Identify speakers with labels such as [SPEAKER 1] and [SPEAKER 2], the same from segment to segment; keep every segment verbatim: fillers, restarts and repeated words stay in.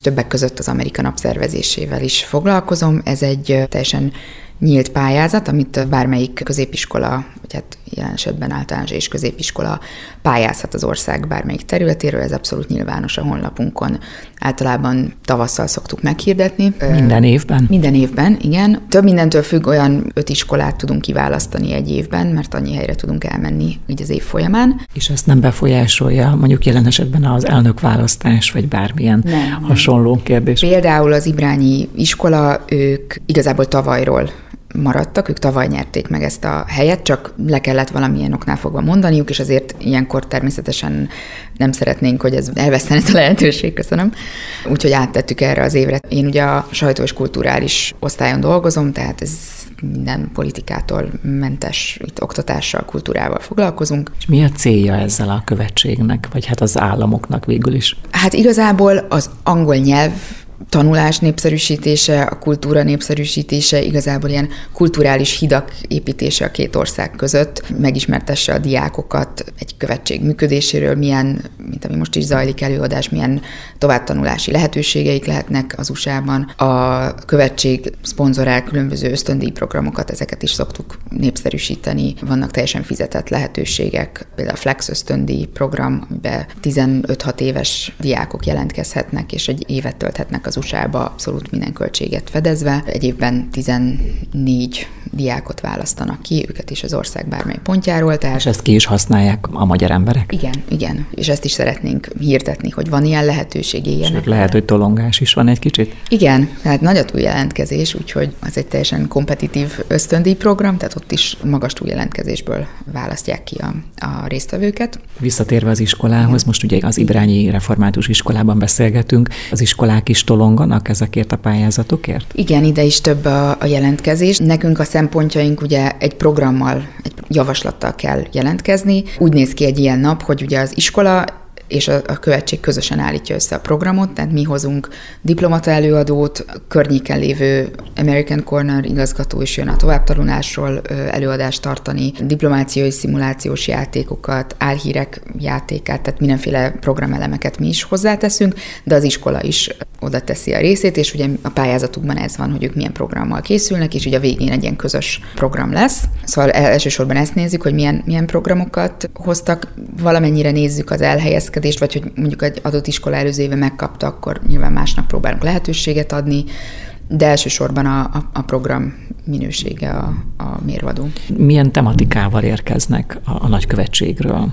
[SPEAKER 1] többek között az Amerika napszervezésével is foglalkozom. Ez egy teljesen nyílt pályázat, amit bármelyik középiskola, vagy hát jelen esetben általános és középiskola pályázhat az ország bármelyik területéről, ez abszolút nyilvános a honlapunkon. Általában tavasszal szoktuk meghirdetni.
[SPEAKER 2] Minden évben?
[SPEAKER 1] Minden évben, igen. Több mindentől függ, olyan öt iskolát tudunk kiválasztani egy évben, mert annyi helyre tudunk elmenni így az év folyamán.
[SPEAKER 2] És ezt nem befolyásolja mondjuk jelen esetben az elnökválasztás, vagy bármilyen nem, hasonló nem. kérdés?
[SPEAKER 1] Például az ibrányi iskola, ők igazából tavalyról maradtak, ők tavaly nyerték meg ezt a helyet, csak le kellett valamilyen oknál fogva mondaniuk, és azért ilyenkor természetesen nem szeretnénk, hogy ez elveszten ez a lehetőség, köszönöm. Úgyhogy áttettük erre az évre. Én ugye a sajtó és kulturális osztályon dolgozom, tehát ez minden politikától mentes, itt oktatással, kultúrával foglalkozunk.
[SPEAKER 2] És mi a célja ezzel a követségnek, vagy hát az államoknak végül is?
[SPEAKER 1] Hát igazából az angol nyelv tanulás népszerűsítése, a kultúra népszerűsítése, igazából ilyen kulturális hidak építése a két ország között, megismertesse a diákokat egy követség működéséről, milyen, mint ami most is zajlik előadás, milyen továbbtanulási lehetőségeik lehetnek az u es á-ban. A követség szponzorál különböző ösztöndíj programokat, ezeket is szoktuk népszerűsíteni. Vannak teljesen fizetett lehetőségek, például a Flex ösztöndíj program, amiben tizenöt-hat éves diákok jelentkezhetnek, és egy évet tölthetnek az u es á-ba abszolút minden költséget fedezve. Egy évben tizennégy diákot választanak ki, őket is az ország bármely pontjáról. Tehát...
[SPEAKER 2] És ezt ki is használják a magyar emberek?
[SPEAKER 1] Igen, igen. És ezt is szeretnénk hirdetni, hogy van ilyen lehetőség, éljenek.
[SPEAKER 2] És lehet, hogy tolongás is van egy kicsit?
[SPEAKER 1] Igen, tehát nagy a túljelentkezés, úgyhogy az egy teljesen kompetitív ösztöndíj program, tehát ott is magas túljelentkezésből választják ki a, a résztvevőket.
[SPEAKER 2] Visszatérve az iskolához, igen. Most ugye az ibrányi református iskolában beszélgetünk, az iskolák is tolonganak ezekért a pályázatokért?
[SPEAKER 1] Igen, ide is több a, a jelentkezés. Nekünk a szempontjaink ugye egy programmal, egy javaslattal kell jelentkezni. Úgy néz ki egy ilyen nap, hogy ugye az iskola és a, a követség közösen állítja össze a programot, tehát mi hozunk diplomata előadót, a környéken lévő American Corner igazgató is jön a továbbtanulásról előadást tartani, diplomáciai szimulációs játékokat, álhírek játékát, tehát mindenféle programelemeket mi is hozzáteszünk, de az iskola is oda teszi a részét, és ugye a pályázatukban ez van, hogy ők milyen programmal készülnek, és ugye a végén egy ilyen közös program lesz. Szóval elsősorban ezt nézzük, hogy milyen, milyen programokat hoztak, valamennyire nézzük az elhelyezkedést, vagy hogy mondjuk egy adott iskola előző éve megkapta, akkor nyilván másnak próbálunk lehetőséget adni, de elsősorban a, a, a program minősége a, a mérvadó.
[SPEAKER 2] Milyen tematikával érkeznek a, a nagykövetségről?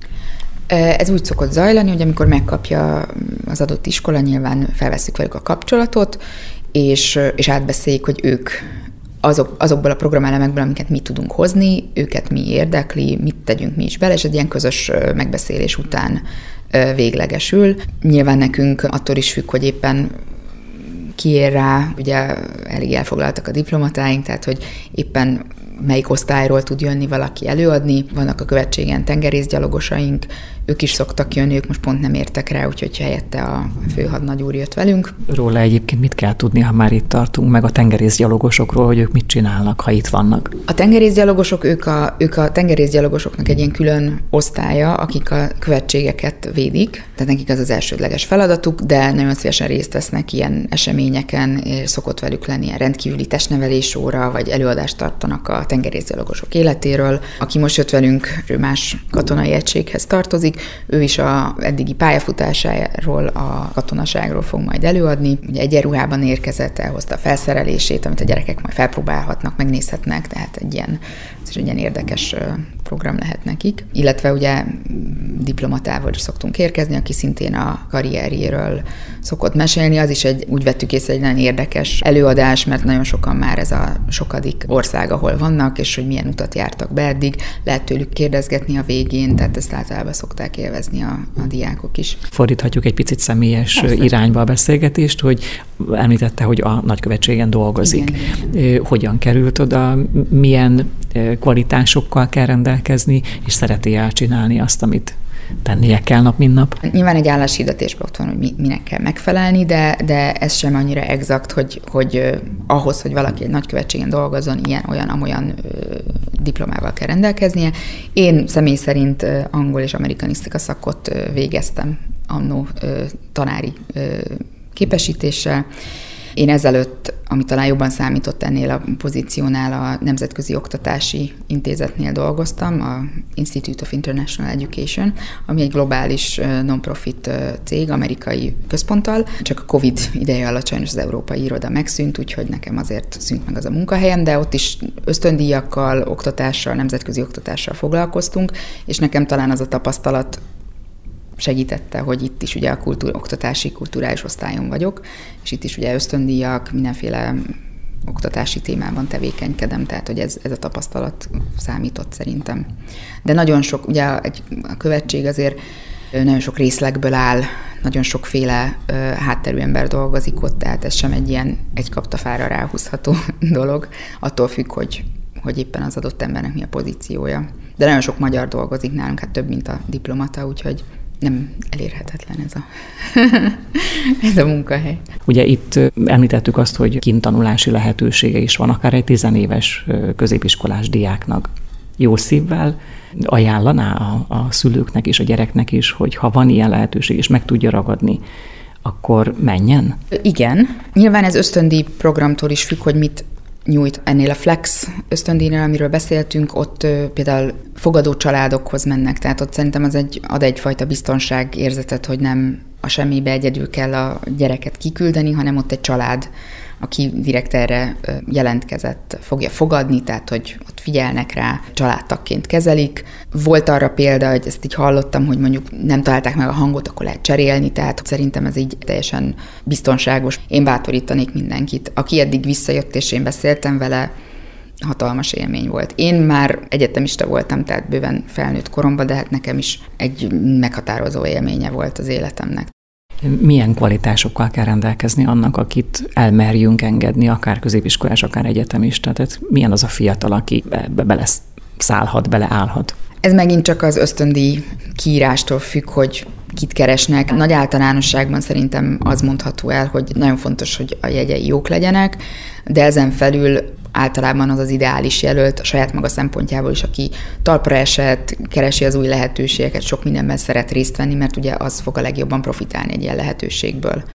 [SPEAKER 1] Ez úgy szokott zajlani, hogy amikor megkapja az adott iskola, nyilván felvesszük velük a kapcsolatot, és, és átbeszéljük, hogy ők azok, azokból a programelemekből, amiket mi tudunk hozni, őket mi érdekli, mit tegyünk mi is bele, és egy ilyen közös megbeszélés után véglegesül. Nyilván nekünk attól is függ, hogy éppen ki ér rá, ugye elég elfoglaltak a diplomatáink, tehát hogy éppen melyik osztályról tud jönni valaki előadni. Vannak a követségen tengerészgyalogosaink, ők is szoktak jönni, ők most pont nem értek rá, úgyhogy helyette a főhadnagy úr jött velünk.
[SPEAKER 2] Róla egyébként mit kell tudni, ha már itt tartunk, meg a tengerészgyalogosokról, hogy ők mit csinálnak, ha itt vannak?
[SPEAKER 1] A tengerészgyalogosok, ők a, ők a tengerészgyalogosoknak egy ilyen külön osztálya, akik a követségeket védik, tehát nekik az az elsődleges feladatuk, de nagyon szívesen részt vesznek ilyen eseményeken, és szokott velük lenni ilyen rendkívüli testnevelés óra, vagy előadást tartanak a tengerészgyalogosok életéről. Aki most jött velünk, ő más katonai egységhez tartozik, ő is a eddigi pályafutásáról, a katonaságról fog majd előadni. Ugye egyenruhában érkezett, elhozta a felszerelését, amit a gyerekek majd felpróbálhatnak, megnézhetnek, tehát egy ilyen, ez is egy ilyen érdekes program lehet nekik. Illetve ugye diplomatával is szoktunk érkezni, aki szintén a karrierjéről szokott mesélni. Az is egy, úgy vettük észre, egy nagyon érdekes előadás, mert nagyon sokan már ez a sokadik ország, ahol vannak, és hogy milyen utat jártak be eddig. Lehet tőlük kérdezgetni a végén, tehát ezt általában szokták élvezni a, a diákok is.
[SPEAKER 2] Fordíthatjuk egy picit személyes
[SPEAKER 1] Persze.
[SPEAKER 2] irányba a beszélgetést, hogy említette, hogy a nagykövetségen dolgozik. Igen. Hogyan került oda, milyen kvalitásokkal kell rendelkezni, és szereti elcsinálni azt, amit tennie kell nap, mint nap?
[SPEAKER 1] Nyilván egy álláshirdetésben ott van, hogy mi, minek kell megfelelni, de, de ez sem annyira exakt, hogy, hogy eh, ahhoz, hogy valaki egy nagykövetségen dolgozzon, ilyen, olyan, amolyan eh, diplomával kell rendelkeznie. Én személy szerint eh, angol és amerikanisztika szakot eh, végeztem annó eh, tanári eh, képesítéssel. Én ezelőtt, ami talán jobban számított ennél a pozíciónál, a Nemzetközi Oktatási Intézetnél dolgoztam, a Institute of International Education, ami egy globális non-profit cég, amerikai központtal. Csak a Covid ideje alatt sajnos az európai iroda megszűnt, úgyhogy nekem azért szűnt meg az a munkahelyem, de ott is ösztöndíjakkal, oktatással, nemzetközi oktatással foglalkoztunk, és nekem talán az a tapasztalat segítette, hogy itt is ugye a kultúr, oktatási, kulturális osztályon vagyok, és itt is ugye ösztöndíjak, mindenféle oktatási témában tevékenykedem, tehát hogy ez, ez a tapasztalat számított szerintem. De nagyon sok, ugye egy, a követség azért nagyon sok részlegből áll, nagyon sokféle uh, hátterű ember dolgozik ott, tehát ez sem egy ilyen egy kaptafára ráhúzható dolog, attól függ, hogy, hogy éppen az adott embernek mi a pozíciója. De nagyon sok magyar dolgozik nálunk, hát több, mint a diplomata, úgyhogy nem elérhetetlen ez a, ez a munkahely.
[SPEAKER 2] Ugye itt említettük azt, hogy kintanulási lehetősége is van, akár egy tizenéves középiskolás diáknak. Jó szívvel ajánlaná a, a szülőknek és a gyereknek is, hogy ha van ilyen lehetőség, és meg tudja ragadni, akkor menjen?
[SPEAKER 1] Igen. Nyilván ez ösztöndíj programtól is függ, hogy mit nyújt. Ennél a Flex ösztöndíjnál, amiről beszéltünk, ott ö, például fogadó családokhoz mennek, tehát ott szerintem az egy, ad egyfajta biztonságérzetet, hogy nem a semmibe egyedül kell a gyereket kiküldeni, hanem ott egy család, aki direkt erre jelentkezett, fogja fogadni, tehát hogy ott figyelnek rá, családtagként kezelik. Volt arra példa, hogy ezt így hallottam, hogy mondjuk nem találták meg a hangot, akkor lehet cserélni, tehát szerintem ez így teljesen biztonságos. Én bátorítanék mindenkit. Aki eddig visszajött, és én beszéltem vele, hatalmas élmény volt. Én már egyetemista voltam, tehát bőven felnőtt koromban, de hát nekem is egy meghatározó élménye volt az életemnek.
[SPEAKER 2] Milyen kvalitásokkal kell rendelkezni annak, akit elmerjünk engedni, akár középiskolás, akár egyetemista? Tehát milyen az a fiatal, aki be, bele szállhat, beleállhat?
[SPEAKER 1] Ez megint csak az ösztöndíj kiírástól függ, hogy kit keresnek. Nagy általánosságban szerintem az mondható el, hogy nagyon fontos, hogy a jegyei jók legyenek, de ezen felül általában az az ideális jelölt a saját maga szempontjából is, aki talpra esett, keresi az új lehetőségeket, sok mindenben szeret részt venni, mert ugye az fog a legjobban profitálni egy ilyen lehetőségből.